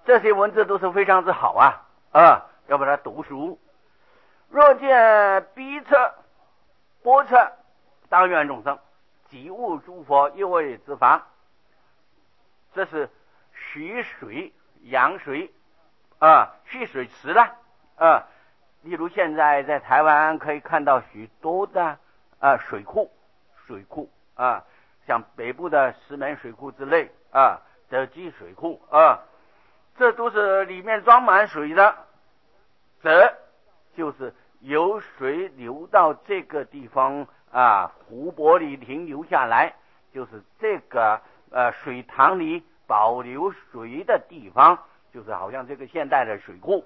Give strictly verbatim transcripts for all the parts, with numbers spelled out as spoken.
这些文字都是非常之好啊啊，要把它读熟。若见彼侧波侧当愿众生，即悟诸佛一位之法。这是蓄水养水啊，蓄水池了啊。例如现在在台湾可以看到许多的啊水库，水库啊，像北部的石门水库之类啊，德基水库啊，这都是里面装满水的，这就是有水流到这个地方啊，湖泊里停留下来，就是这个呃水塘里保留水的地方，就是好像这个现代的水库。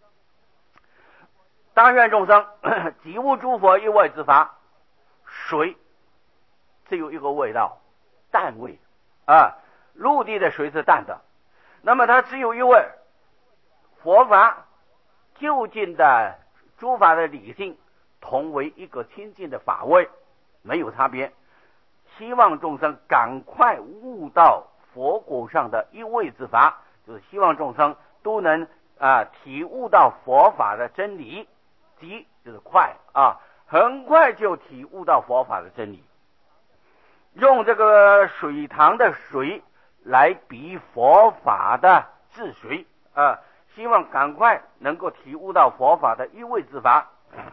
当愿众生即悟诸佛一味之法。水只有一个味道，淡味啊，陆地的水是淡的，那么它只有一味。佛法究竟的诸法的理性同为一个清净的法味，没有差别。希望众生赶快悟到佛果上的一味之法，就是希望众生都能啊体悟到佛法的真理，即就是快啊，很快就体悟到佛法的真理。用这个水塘的水来比佛法的治水啊，希望赶快能够体悟到佛法的一味之法。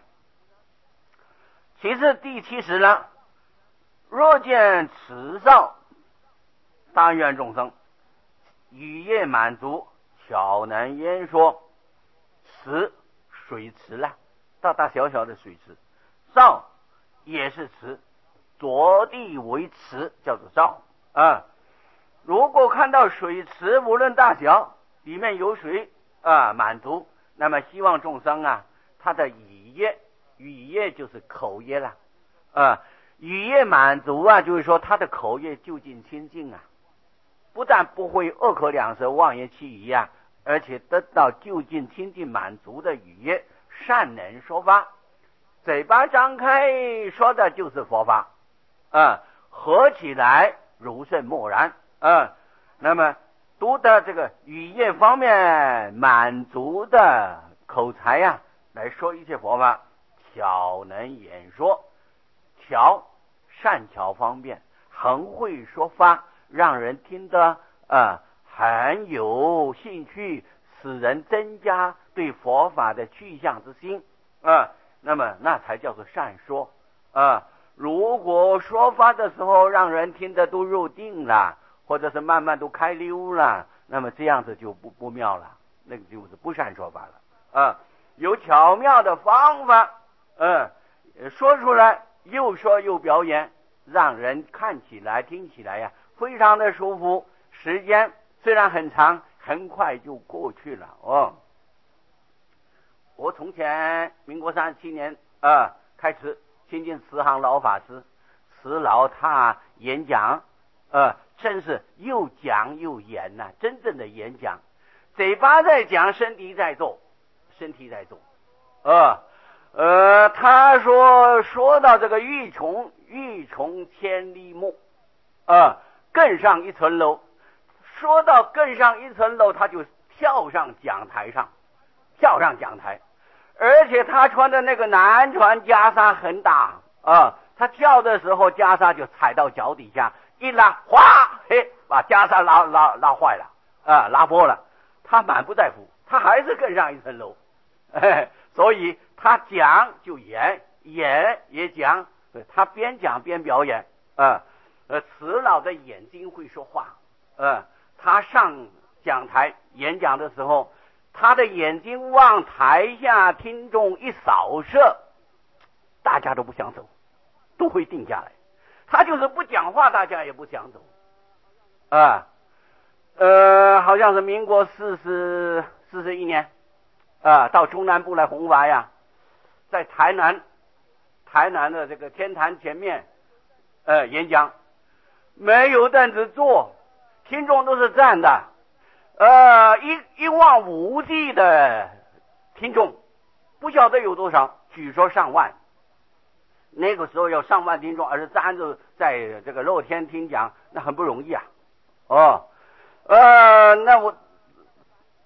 其次第七十呢，若见此上当愿众生语业满足，巧能言说，此水池了，大大小小的水池，上也是池，着地为池，叫做上啊。如果看到水池无论大小里面有水啊满足，那么希望众生啊，他的语业，语业就是口业了啊，语业满足啊，就是说他的口业究竟清净啊，不但不会恶口两舌妄言欺语啊，而且得到究竟清净满足的语业，善能说法，嘴巴张开说的就是佛法啊，合起来如甚默然啊。那么读的这个语业方面满足的口才呀、啊，来说一些佛法，巧能演说，巧善巧方便，很会说法，让人听得啊很有兴趣，使人增加对佛法的趋向之心啊，那么那才叫做善说啊。如果说法的时候让人听得都入定了，或者是慢慢都开溜了，那么这样子就不不妙了，那个就是不善说法了啊。有巧妙的方法，嗯，说出来又说又表演，让人看起来听起来呀非常的舒服，时间虽然很长，很快就过去了哦。我从前民国三十七年啊开始亲近慈航老法师，慈老他演讲呃真是又讲又演呐、啊，真正的演讲，嘴巴在讲，身体在做，身体在做呃呃他说说到这个欲穷欲穷千里目呃更上一层楼，说到更上一层楼，他就跳上讲台上，跳上讲台，而且他穿的那个南传袈裟很大啊，他跳的时候袈裟就踩到脚底下，一拉，哗，嘿，把袈裟拉拉拉坏了啊，拉破了。他满不在乎，他还是更上一层楼，哎，所以他讲就演，演也讲，他边讲边表演啊。呃，慈老的眼睛会说话，呃，他上讲台演讲的时候，他的眼睛往台下听众一扫射，大家都不想走，都会定下来。他就是不讲话，大家也不想走啊。呃，好像是民国四十四十一年啊，到中南部来弘法呀，在台南台南的这个天坛前面呃演讲，没有凳子坐，听众都是站的，呃一一望无际的听众，不晓得有多少，据说上万。那个时候有上万听众，而是站着在这个露天听讲，那很不容易啊。哦，呃，那我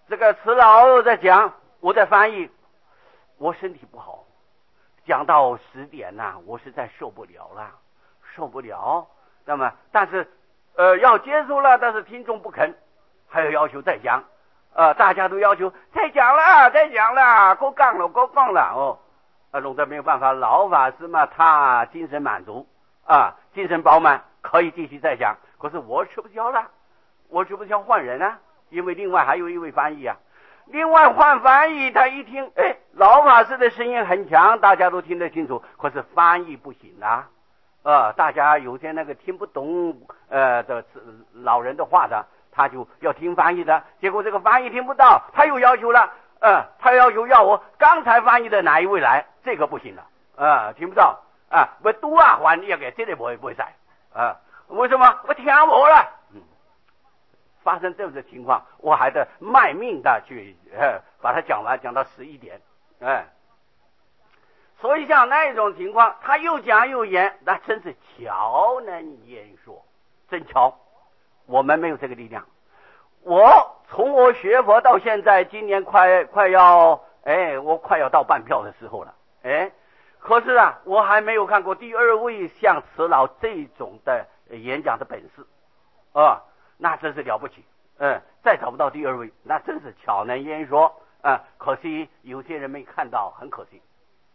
这个慈老在讲，我在翻译，我身体不好，讲到十点呐、啊，我实在受不了了，受不了。那么，但是呃要结束了，但是听众不肯，还有要求再讲，呃大家都要求再讲了，再讲了，够杠了，够杠了哦。啊，龙德没有办法，老法师嘛，他精神满足啊，精神饱满，可以继续再讲。可是我吃不消了，我吃不消换人啊，因为另外还有一位翻译啊。另外换翻译，他一听，哎，老法师的声音很强，大家都听得清楚，可是翻译不行啊，呃，大家有些那个听不懂呃的老人的话的，他就要听翻译的，结果这个翻译听不到，他又要求了，呃，他要求要我刚才翻译的哪一位来，这个不行了，呃，听不到啊，我多啊还要给这里不会不会塞啊？为什么？我听我了。嗯，发生这样的情况，我还得卖命的去呃把它讲完，讲到十一点，哎。所以像那种情况，他又讲又演，那真是巧能言说，真巧。我们没有这个力量。我从我学佛到现在，今年快快要，哎，我快要到半票的时候了，哎，可是啊，我还没有看过第二位像慈老这种的演讲的本事，啊，那真是了不起。嗯，再找不到第二位，那真是巧能言说，啊，可惜有些人没看到，很可惜。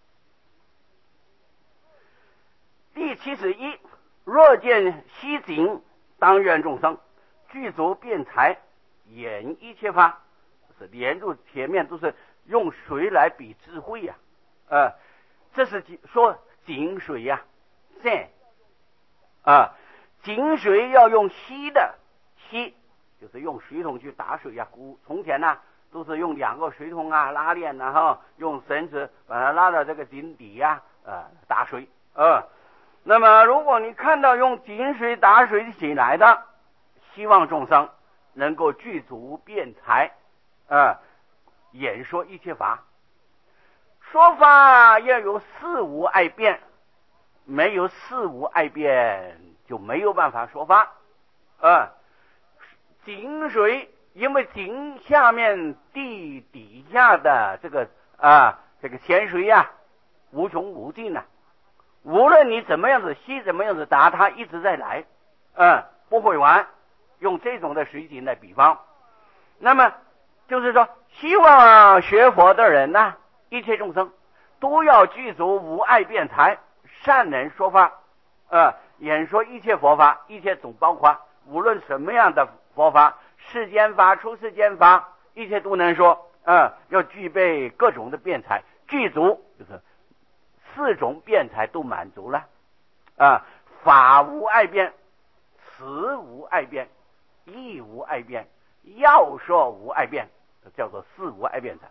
第七十一，若见西景，当愿众生具足辩才，演一切法，是连入前面都是用水来比智慧呀、啊，呃，这是说井水呀、啊，这啊，井水要用吸的，吸就是用水桶去打水呀、啊。古从前呢、啊，都是用两个水桶啊拉链啊，哈，用绳子把它拉到这个井底呀、啊，呃，打水，呃。那么如果你看到用井水打水起来的，希望众生能够具足辩才，呃，演说一切法。说法要有四无碍辩，没有四无碍辩就没有办法说法。呃，井水因为井下面地底下的这个啊这个泉水呀、啊，无穷无尽呐、啊。无论你怎么样子吸，怎么样子打，它一直在来，嗯，不会完。用这种的水井来比方，那么就是说，希望学佛的人呢、啊，一切众生都要具足无碍辩才，善能说法，呃，演说一切佛法，一切总包括，无论什么样的佛法，世间法、出世间法，一切都能说，呃，要具备各种的辩才，具足就是。四种辩才都满足了，啊，法无碍辩，词无碍辩，义无碍辩，要说无碍辩，叫做四无碍辩才。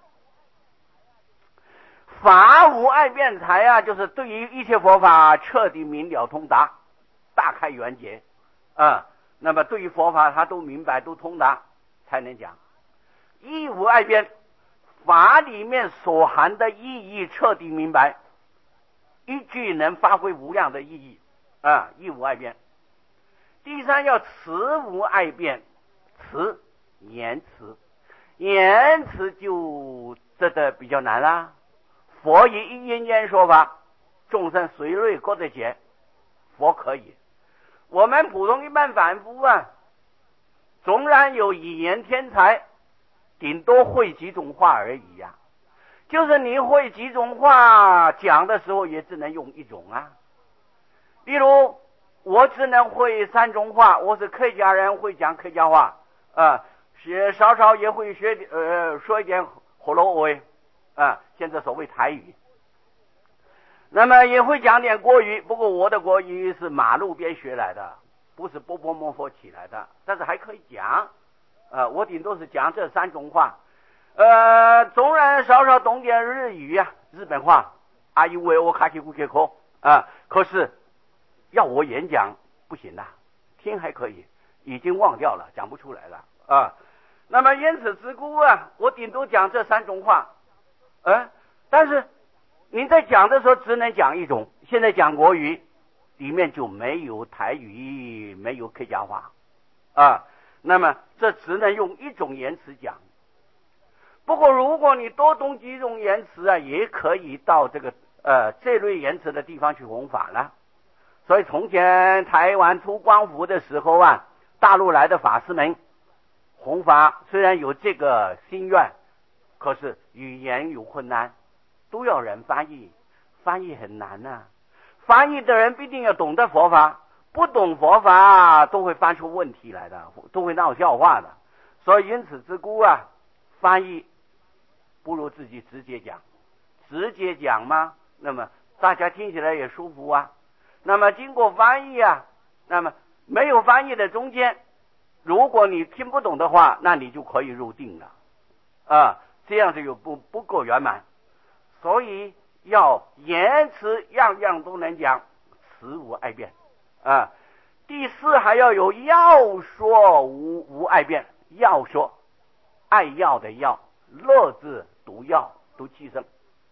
法无碍辩才啊，就是对于一切佛法彻底明了通达，大开圆解啊。那么对于佛法他都明白都通达才能讲。义无碍辩，法里面所含的意义彻底明白。一句能发挥无量的意义啊，义无碍辩。第三要词无碍辩，词言辞，言辞就这的比较难啦。佛以一因缘说法，众生随类各得解，佛可以。我们普通一般凡夫啊，纵然有语言天才，顶多会几种话而已呀、啊。就是你会几种话讲的时候，也只能用一种啊。例如，我只能会三种话，我是客家人，会讲客家话，啊，学稍稍也会学呃说一点火罗威，啊，现在所谓台语。那么也会讲点国语，不过我的国语是马路边学来的，不是波波摸佛起来的，但是还可以讲，呃，我顶多是讲这三种话。呃，纵然稍稍懂点日语啊，日本话，啊，因为我卡西古克科啊，可是要我演讲不行的，听还可以，已经忘掉了，讲不出来了啊。那么因此之故啊，我顶多讲这三种话，呃，但是你在讲的时候只能讲一种，现在讲国语里面就没有台语，没有客家话啊，那么这只能用一种言辞讲。 不过如果你多动几种言辞啊，也可以到这个呃这类言辞的地方去弘法了。所以从前台湾出光复的时候啊，大陆来的法师们弘法，虽然有这个心愿，可是语言有困难，都要人翻译，翻译很难呐、啊。翻译的人必定要懂得佛法，不懂佛法都会翻出问题来的，都会闹笑话的。所以因此之故啊，翻译不如自己直接讲，直接讲嘛，那么大家听起来也舒服啊。那么经过翻译啊，那么没有翻译的中间，如果你听不懂的话，那你就可以入定了啊，这样子又不不够圆满。所以要言辞样样都能讲，词无碍辩啊。第四还要有要说无无碍辩，要说爱要的要，乐字读要读气声。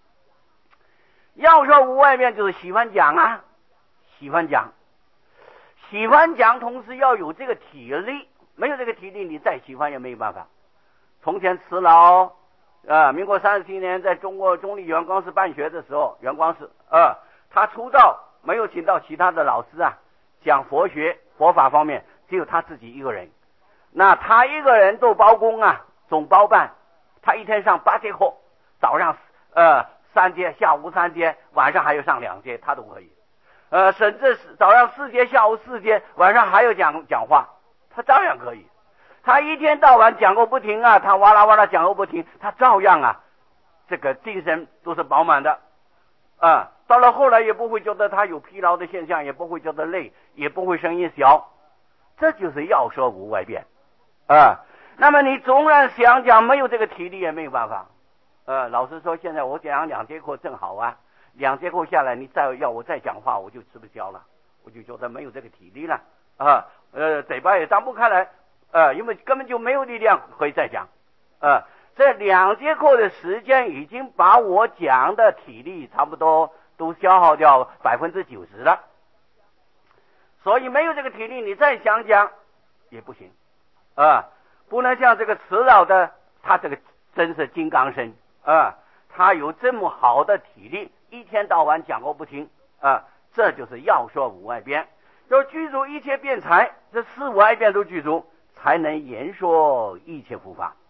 要说无碍辩就是喜欢讲啊，喜欢讲，喜欢讲，同时要有这个体力，没有这个体力，你再喜欢也没有办法。从前慈老啊，民国三十七年在中国中立圆光寺办学的时候，圆光寺啊，他出道没有请到其他的老师啊，讲佛学佛法方面，只有他自己一个人。那他一个人做包工啊，总包办，他一天上八节课，早上呃三节，下午三节，晚上还有上两节，他都可以。呃，甚至是早上四节，下午四节，晚上还有讲讲话，他照样可以。他一天到晚讲个不停啊，他哇啦哇啦讲个不停，他照样啊，这个精神都是饱满的啊。到了后来也不会觉得他有疲劳的现象，也不会觉得累，也不会声音小，这就是要说无碍辩啊。那么你纵然想讲，没有这个体力也没有办法。呃，老实说，现在我讲两节课正好啊，两节课下来，你再要我再讲话，我就吃不消了，我就觉得没有这个体力了啊，呃，嘴巴也张不开来。呃，因为根本就没有力量可以再讲，呃，这两节课的时间已经把我讲的体力差不多都消耗掉百分之九十了，所以没有这个体力，你再想讲也不行，啊、呃，不能像这个慈老的，他这个真是金刚身啊、呃，他有这么好的体力，一天到晚讲个不停啊、呃，这就是要说无碍辩，要具足一切辩才，这四无碍辩都具足，才能言说一切佛法。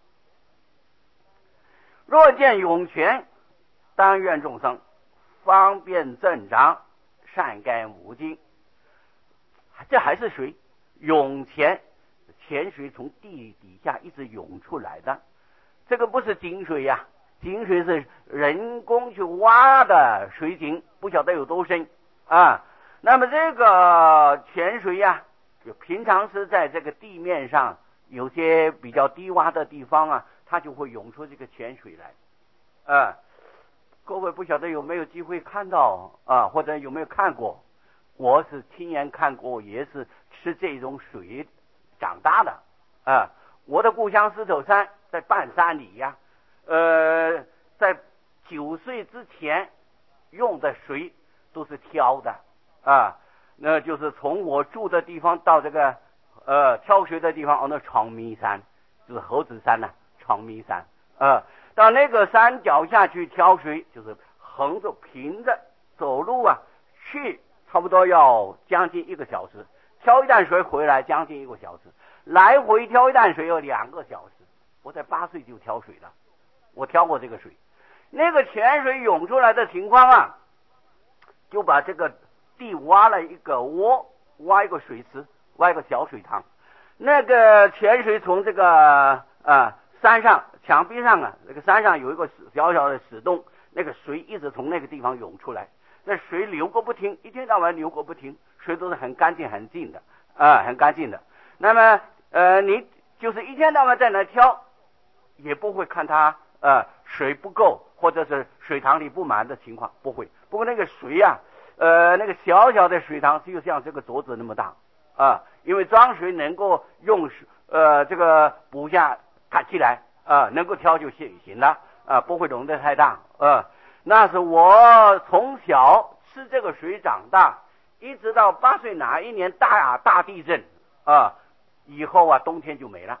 若见涌泉，当愿众生方便正常，善根无尽。这还是水，涌泉，泉水从地底下一直涌出来的，这个不是井水呀、啊，井水是人工去挖的水井，不晓得有多深啊。那么这个泉水呀、啊，就平常是在这个地面上有些比较低洼的地方啊，它就会涌出这个泉水来啊。各位不晓得有没有机会看到啊，或者有没有看过？我是亲眼看过，也是吃这种水长大的啊。我的故乡石头山在半山里呀、啊，呃，在九岁之前用的水都是挑的啊，那就是从我住的地方到这个呃挑水的地方，哦，那长弥山就是猴子山呐、啊，长弥山啊，到那个山脚下去挑水，就是横着平着走路啊，去差不多要将近一个小时，挑一担水回来将近一个小时，来回挑一担水要两个小时。我在八岁就挑水了，我挑过这个水，那个泉水涌出来的情况啊，就把这个地挖了一个窝，挖一个水池，挖一个小水塘，那个泉水从这个啊山上墙壁上啊，那个山上有一个小小的石洞，那个水一直从那个地方涌出来，那水流个不停，一天到晚流个不停，水都是很干净很净的啊，很干净的。那么呃，你就是一天到晚在那挑，也不会看它呃水不够或者是水塘里不满的情况，不会。不过那个水啊，呃，那个小小的水塘只有像这个镯子那么大啊，因为装水能够用呃这个补下看起来啊，能够挑就行行了啊，不会弄得太大啊。那是我从小吃这个水长大，一直到八岁哪一年大大地震啊以后啊，冬天就没了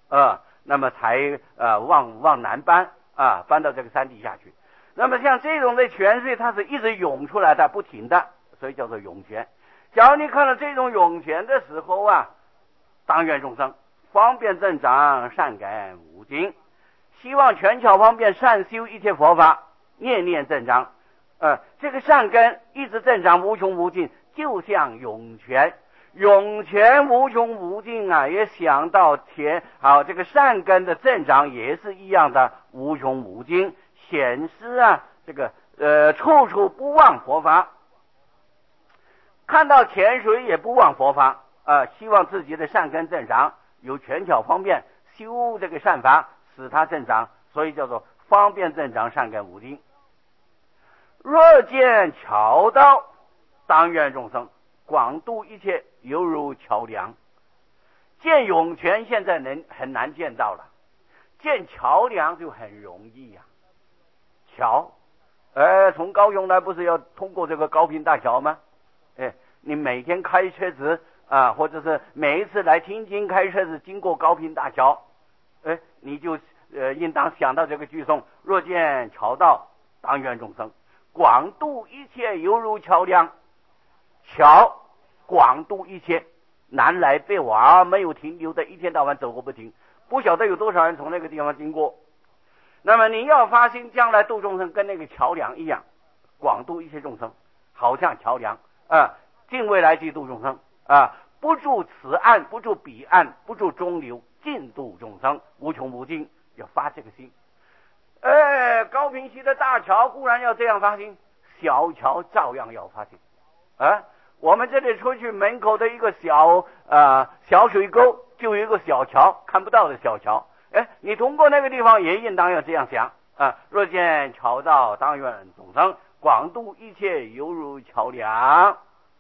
啊，那么才呃往往南搬啊，搬到这个山底下去。那么像这种的泉水，它是一直涌出来的，不停的，所以叫做涌泉。假如你看到这种涌泉的时候啊，当愿众生方便增长，善根无尽，希望全巧方便善修一切佛法，念念增长。呃，这个善根一直增长，无穷无尽，就像涌泉。涌泉无穷无尽啊，也想到前好这个善根的增长也是一样的无穷无尽，显示啊这个呃处处不忘佛法，看到泉水也不忘佛法啊、呃，希望自己的善根增长，有权巧方便修这个善法，使它增长，所以叫做方便增长，善根无尽。若见桥道，当愿众生广度一切，犹如桥梁。见涌泉现在能很难见到了，见桥梁就很容易呀、啊。桥，呃，从高雄来不是要通过这个高屏大桥吗？哎，你每天开车子啊，或者是每一次来听经开车子经过高屏大桥，哎，你就呃应当想到这个句诵：若见桥道，当愿众生广度一切，犹如桥梁。桥广度一切，南来北往，没有停留的，一天到晚走个不停，不晓得有多少人从那个地方经过。那么你要发心将来度众生，跟那个桥梁一样，广度一切众生，好像桥梁啊，尽未来际度众生啊，不住此岸，不住彼岸，不住中流，尽度众生，无穷无尽，要发这个心。哎，高屏溪的大桥固然要这样发心，小桥照样要发心啊。我们这里出去门口的一个小呃小水沟，就有一个小桥，看不到的小桥。哎，你通过那个地方也应当要这样想啊！若见桥道，当愿众生广度一切，犹如桥梁。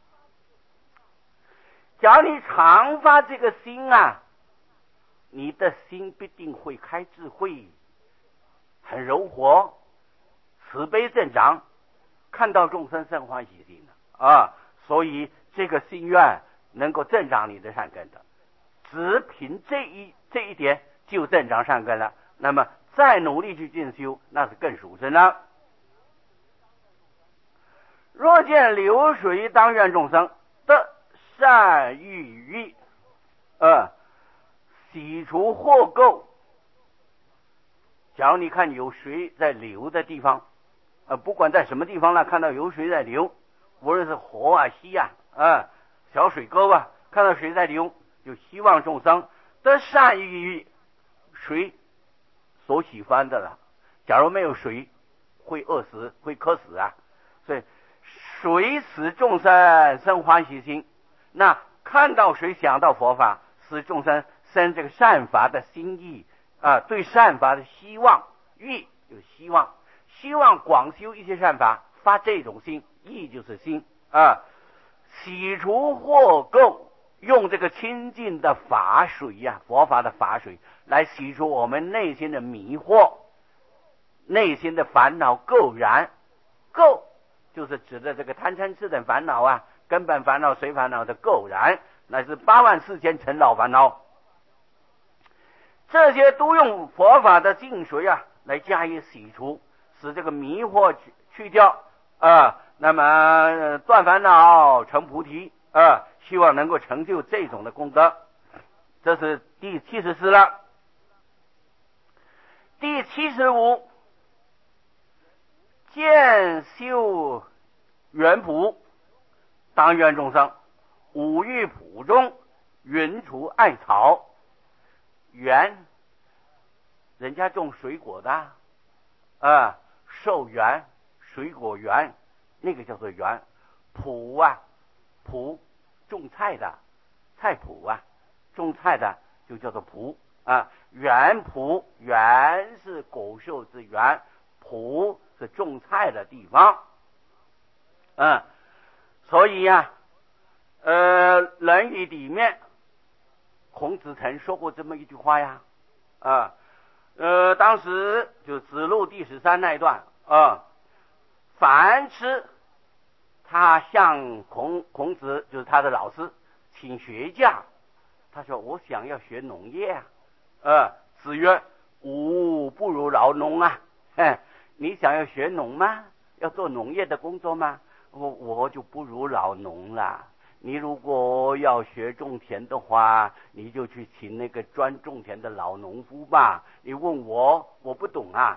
假如你常发这个心啊，你的心必定会开智慧，很柔和，慈悲增长，看到众生生欢喜心的啊。所以这个心愿能够增长你的善根的，只凭这一这一点就增长善根了。那么再努力去进修，那是更殊胜了。若见流水，当愿众生得善欲欲，呃，洗除祸垢。假如你看有水在流的地方，呃，不管在什么地方呢，看到有水在流。无论是河啊溪啊啊小水沟啊，看到水在流，就希望众生得善欲，水所喜欢的了。假如没有水，会饿死，会渴死啊。所以水使众生生欢喜心，那看到水想到佛法，使众生生这个善法的心意啊，对善法的希望，欲就是希望，希望广修一些善法，发这种心。意就是心啊，洗除祸垢，用这个清净的法水呀、啊，佛法的法水来洗除我们内心的迷惑，内心的烦恼垢然。垢就是指的这个贪嗔痴等烦恼啊，根本烦恼、随烦恼的垢然，乃是八万四千尘劳烦恼。这些都用佛法的净水啊来加以洗除，使这个迷惑去去掉啊。那么断烦恼成菩提啊，希望能够成就这种的功德。这是第七十四了。第七十五，见修缘朴，当愿众生五欲朴中，云除艾草。缘，人家种水果的啊，寿缘，水果缘。那个叫做园。圃啊，圃种菜的，菜圃啊，种菜的就叫做圃啊。园圃，园是果树之园，圃是种菜的地方。嗯，所以呀、啊，呃，《论语》里面，孔子曾说过这么一句话呀，啊，呃，当时就子路第十三那一段啊，凡吃。他向孔孔子，就是他的老师，请学假。他说：“我想要学农业啊， 呃，子曰：“吾不如劳农啊！”嘿，你想要学农吗？要做农业的工作吗？我我就不如老农了。你如果要学种田的话，你就去请那个专种田的老农夫吧。你问我，我不懂啊，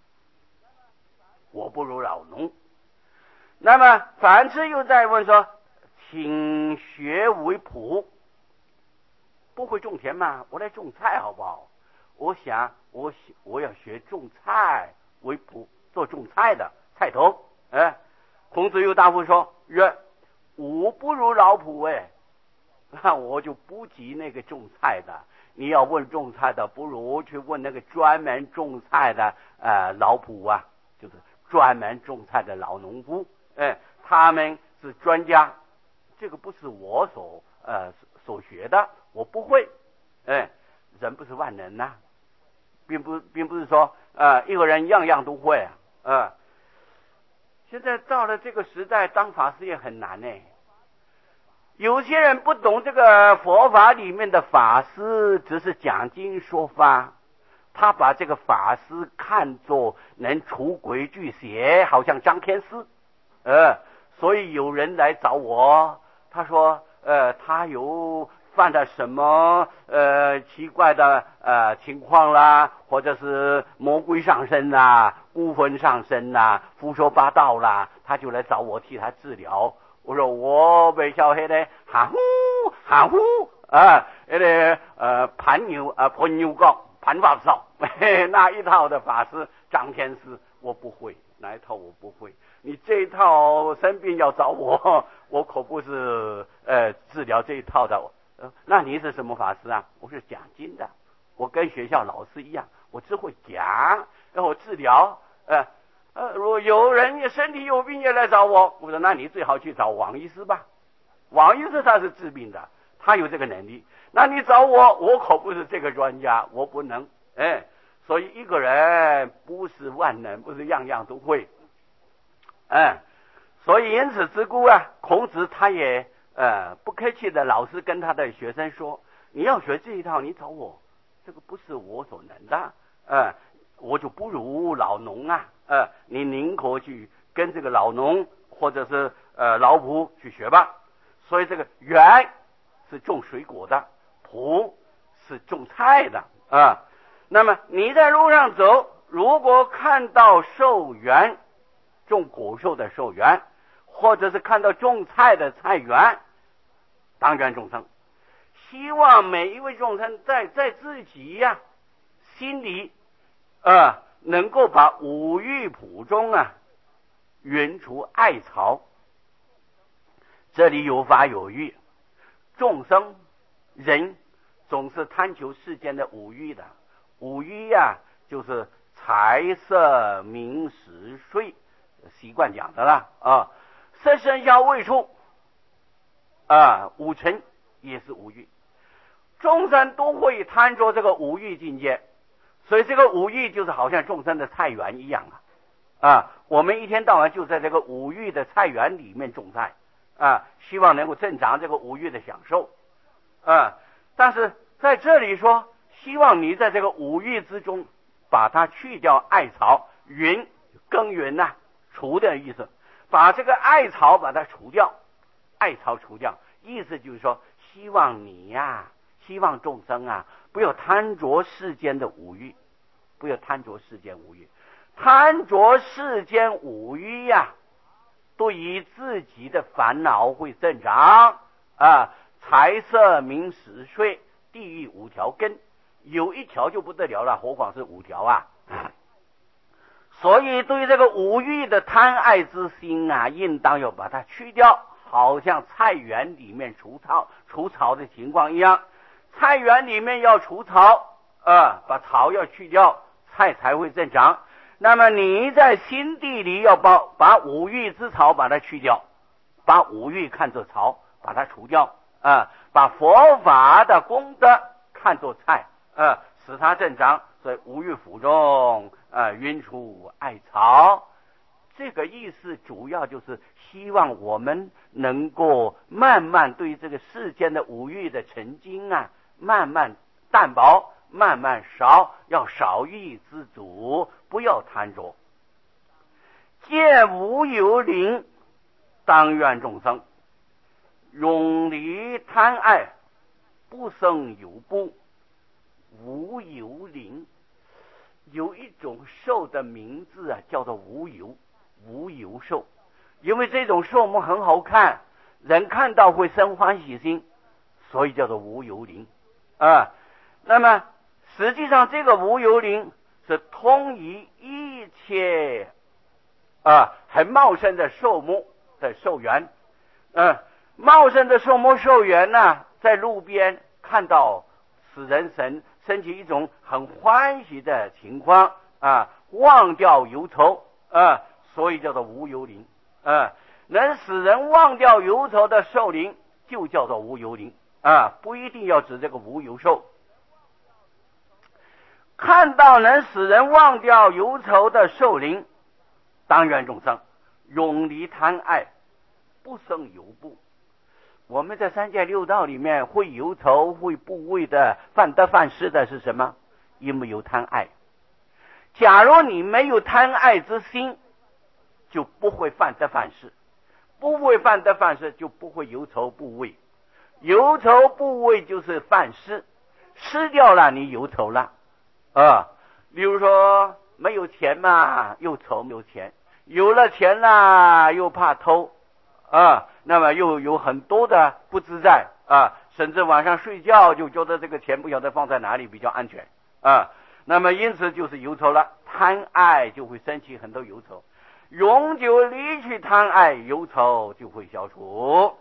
我不如老农。那么反之又在问说，请学为仆，不会种田吗？我来种菜好不好？我想我我要学种菜为仆，做种菜的菜头。哎，孔子又答复说曰：吾不如老仆。哎，那我就不及那个种菜的。你要问种菜的，不如去问那个专门种菜的呃老仆啊，就是专门种菜的老农夫。哎，他们是专家，这个不是我所呃所学的，我不会。哎，人不是万能呐、啊，并不并不是说呃一个人样样都会啊。呃现在到了这个时代，当法师也很难呢。有些人不懂这个佛法里面的法师只是讲经说法，他把这个法师看作能出规矩写，好像张天师。呃所以有人来找我，他说呃他有犯了什么呃奇怪的呃情况啦，或者是魔鬼上身啦，孤魂上身啦，胡说八道啦，他就来找我替他治疗。我说我没晓得的，含糊含糊啊，那个呃盘牛啊盘牛膏盘法少，那一套的法师张天师我不会，那一套我不会。你这一套生病要找我，我可不是呃治疗这一套的。呃，那你是什么法师啊？我是讲经的，我跟学校老师一样，我只会讲，然后治疗。呃呃，如果有人也身体有病也来找我，我说那你最好去找王医师吧。王医师他是治病的，他有这个能力。那你找我，我可不是这个专家，我不能。哎，所以一个人不是万能，不是样样都会。嗯，所以因此之故啊，孔子他也呃不客气的老师跟他的学生说，你要学这一套，你找我，这个不是我所能的。呃我就不如老农啊。呃你宁可去跟这个老农或者是呃老仆去学吧。所以这个园是种水果的，仆是种菜的啊。那么你在路上走，如果看到寿园，种果树的寿园，或者是看到种菜的菜园，当愿众生，希望每一位众生在在自己呀、啊、心里呃能够把五欲谱中啊云除爱巢。这里有法有欲，众生人总是贪求世间的五欲的。五欲呀、啊、就是财色名食睡，习惯讲的啦啊。色声香味触啊，五尘也是五欲，众生都会贪着这个五欲境界。所以这个五欲就是好像众生的菜园一样啊啊，我们一天到晚就在这个五欲的菜园里面种菜啊，希望能够增长这个五欲的享受啊。但是在这里说，希望你在这个五欲之中把它去掉爱巢，云耕耘呐、啊，除的意思，把这个爱巢把它除掉，爱巢除掉，意思就是说，希望你呀、啊，希望众生啊，不要贪着世间的五欲，不要贪着世间五欲，贪着世间五欲呀、啊，对于自己的烦恼会增长啊，财色名食睡，地狱五条根，有一条就不得了了，何况是五条啊！所以对于这个五欲的贪爱之心啊，应当要把它去掉，好像菜园里面除草除草的情况一样。菜园里面要除草啊，把草要去掉，菜才会增长。那么你在心地里要把把五欲之草把它去掉，把五欲看作草，把它除掉啊，把佛法的功德看作菜啊，使它增长。所以五欲腹中啊，云除爱巢，这个意思主要就是希望我们能够慢慢对这个世间的五欲的曾经啊，慢慢淡薄， 慢慢少，要少欲知足，不要贪着。见无有灵，当愿众生永离贪爱，不生有怖。无有灵，有一种兽的名字啊，叫做无有，无有兽。因为这种兽目很好看，人看到会生欢喜心，所以叫做无有灵啊。那么实际上这个无有灵是通于一切啊很茂盛的兽目的兽源。嗯、啊，茂盛的兽目兽源呢，在路边看到，使人神升起一种很欢喜的情况啊，忘掉忧愁啊，所以叫做无有灵啊。能使人忘掉忧愁的兽灵就叫做无有灵啊，不一定要指这个无有兽。看到能使人忘掉忧愁的兽灵，当愿众生永离贪爱，不生有怖。我们在三界六道里面会忧愁会怖畏的，犯得犯失的是什么？因为有贪爱。假如你没有贪爱之心，就不会犯得犯失，不会犯得犯失，就不会忧愁怖畏。忧愁怖畏就是犯失，失掉了你忧愁了啊。比如说没有钱嘛，又愁没有钱；有了钱啦，又怕偷啊，那么又有很多的不自在啊，甚至晚上睡觉就觉得这个钱不晓得放在哪里比较安全啊。那么因此就是忧愁了，贪爱就会升起很多忧愁。永久离去贪爱，忧愁就会消除。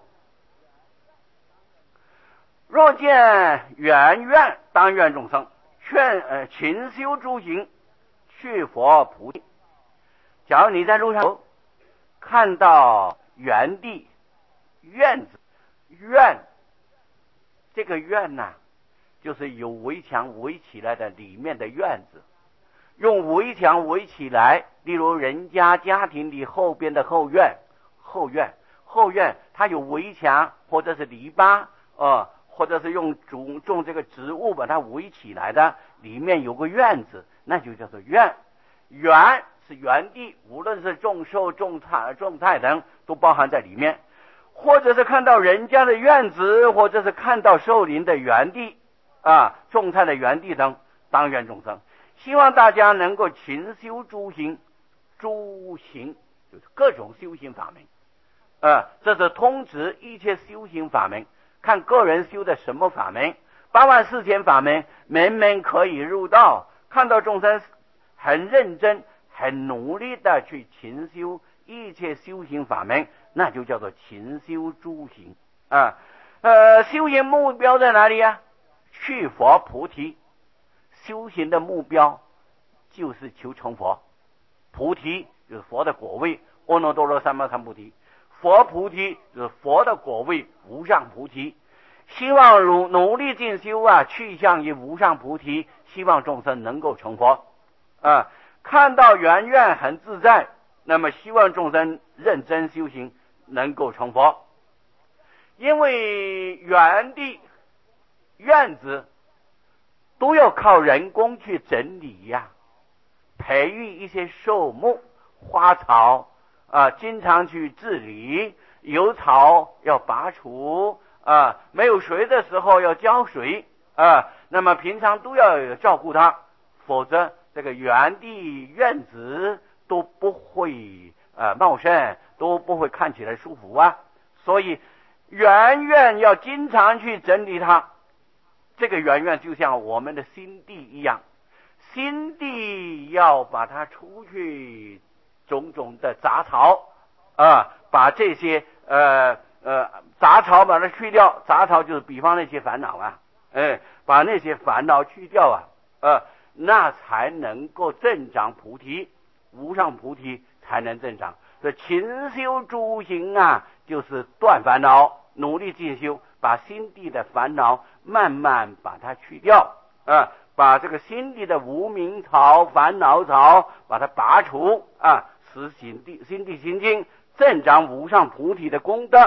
若见缘愿，当愿众生劝呃勤修诸行，去佛菩提。假如你在路上看到园地院子，院这个院呢、啊，就是有围墙围起来的里面的院子，用围墙围起来，例如人家家庭里后边的后院，后院后院它有围墙或者是篱笆呃或者是用种种这个植物把它围起来的，里面有个院子，那就叫做院。园是园地，无论是种树种菜种菜等都包含在里面。或者是看到人家的院子，或者是看到兽林的园地啊，种菜的园地等，当愿众生希望大家能够勤修诸行，诸行就是各种修行法门啊，这是通指一切修行法门，看个人修的什么法门。八万四千法门，门门可以入道。看到众生很认真很努力的去勤修一切修行法门，那就叫做勤修诸行啊。呃，修行目标在哪里啊？去佛菩提。修行的目标就是求成佛，菩提就是佛的果位，阿耨多罗三藐三菩提。佛菩提就是佛的果位，无上菩提。希望努努力进修啊，去向于无上菩提，希望众生能够成佛啊。看到缘愿很自在，那么希望众生认真修行，能够成佛。因为园地院子都要靠人工去整理呀、啊，培育一些树木花草啊，经常去治理，有草要拔除啊，没有水的时候要浇水啊，那么平常都要照顾它，否则这个园地院子都不会呃茂盛，都不会看起来舒服啊。所以园院要经常去整理它。这个园院就像我们的心地一样，心地要把它除去种种的杂草啊，把这些呃呃杂草把它去掉。杂草就是比方那些烦恼啊，哎，把那些烦恼去掉啊，呃，那才能够增长菩提，无上菩提才能增长。这勤修诸行啊，就是断烦恼，努力进修，把心地的烦恼慢慢把它去掉啊，把这个心地的无明草、烦恼草把它拔除啊，使心地心地心经增长无上菩提的功德。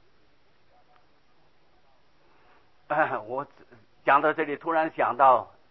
啊、我讲到这里，突然想到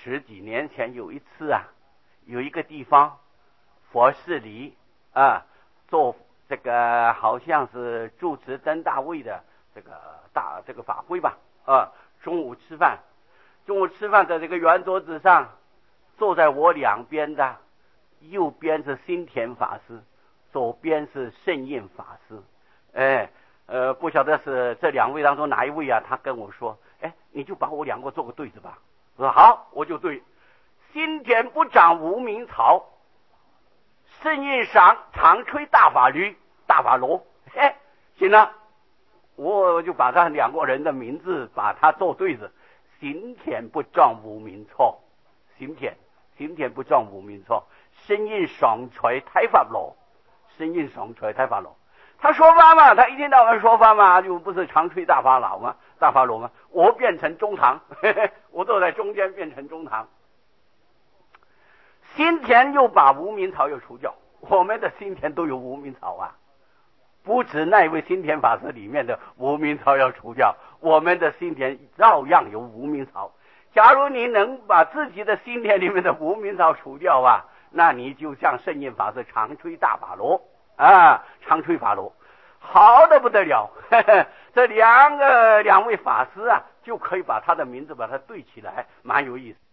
十几年前有一次啊，有一个地方佛寺里啊做这个好像是主持登大会的这个大这个法会吧啊，中午吃饭，中午吃饭的这个圆桌子上，坐在我两边的，右边是新田法师，左边是圣印法师。哎，呃，不晓得是这两位当中哪一位啊？他跟我说，哎，你就把我两个做个对子吧。我说好，我就对。新田不长无名草，圣印上常吹大法律大法螺。哎，行了，我就把他两个人的名字把他做对子。新田不长无名草，新田新田不长无名草，圣印上吹太法螺，圣印上吹太法螺。他说法嘛，他一天到晚说法嘛，就不是常吹大法老吗？大法螺吗？我变成中堂，呵呵，我坐在中间变成中堂。新田又把无名草又除掉，我们的新田都有无名草啊，不止那位新田法师里面的无名草要除掉，我们的新田照样有无名草。假如你能把自己的新田里面的无名草除掉啊，那你就像圣印法师常吹大法螺啊，常吹法螺，好的不得了。呵呵，这两个两位法师啊，就可以把他的名字把它对起来，蛮有意思。